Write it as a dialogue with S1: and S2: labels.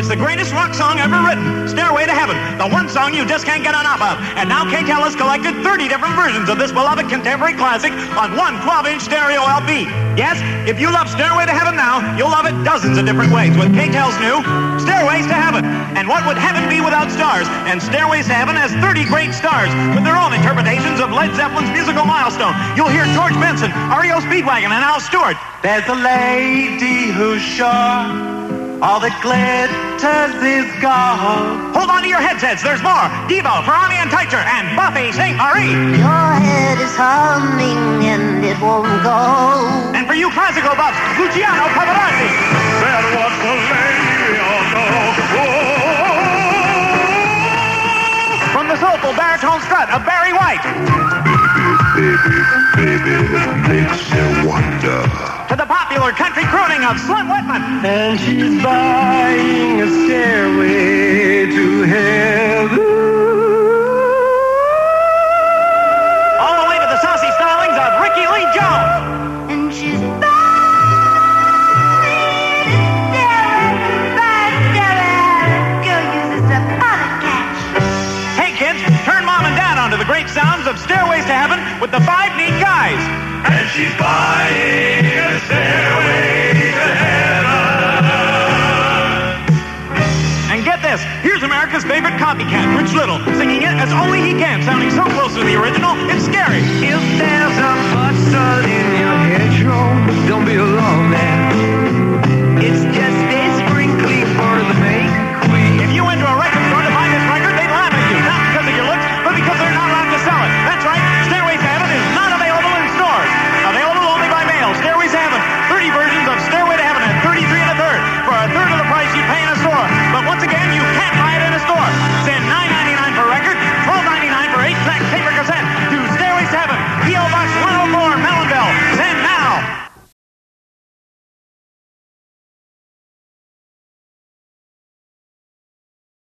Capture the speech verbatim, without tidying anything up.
S1: It's the greatest rock song ever written, Stairway to Heaven, the one song you just can't get enough of. And now K T L has collected thirty different versions of this beloved contemporary classic on one twelve-inch stereo L P. Yes, if you love Stairway to Heaven now, you'll love it dozens of different ways with K T L's new Stairways to Heaven. And what would heaven be without stars? And Stairways to Heaven has thirty great stars with their own interpretations of Led Zeppelin's musical milestone. You'll hear George Benson, R E O Speedwagon, and Al Stewart.
S2: There's a lady who's sure all that glitters is gold.
S1: Hold on to your headsets, there's more. Devo, Ferrari and Teicher, and Buffy Saint Marie.
S3: Your head is humming and it won't go.
S1: And for you classical buffs, Luciano Pavarotti.
S4: There was a lady on the wall.
S1: From the soulful baritone strut of Barry White.
S4: Baby, baby, baby, makes me wonder.
S1: To the popular country crooning of Slim Whitman.
S2: And she's buying a stairway to heaven.
S1: All the way to the saucy stylings of Ricky Lee Jones.
S3: And she's buying a stairway, buying a stairway. Go use this up on a cash.
S1: Hey kids, turn mom and dad onto the great sounds of Stairways to Heaven with the five neat guys.
S4: And she's buying a stairway to heaven.
S1: And get this, here's America's favorite copycat, Rich Little, singing it as only he can, sounding so close to the original, it's scary.
S2: If there's a bustle in your hedgerow, don't be alone, man.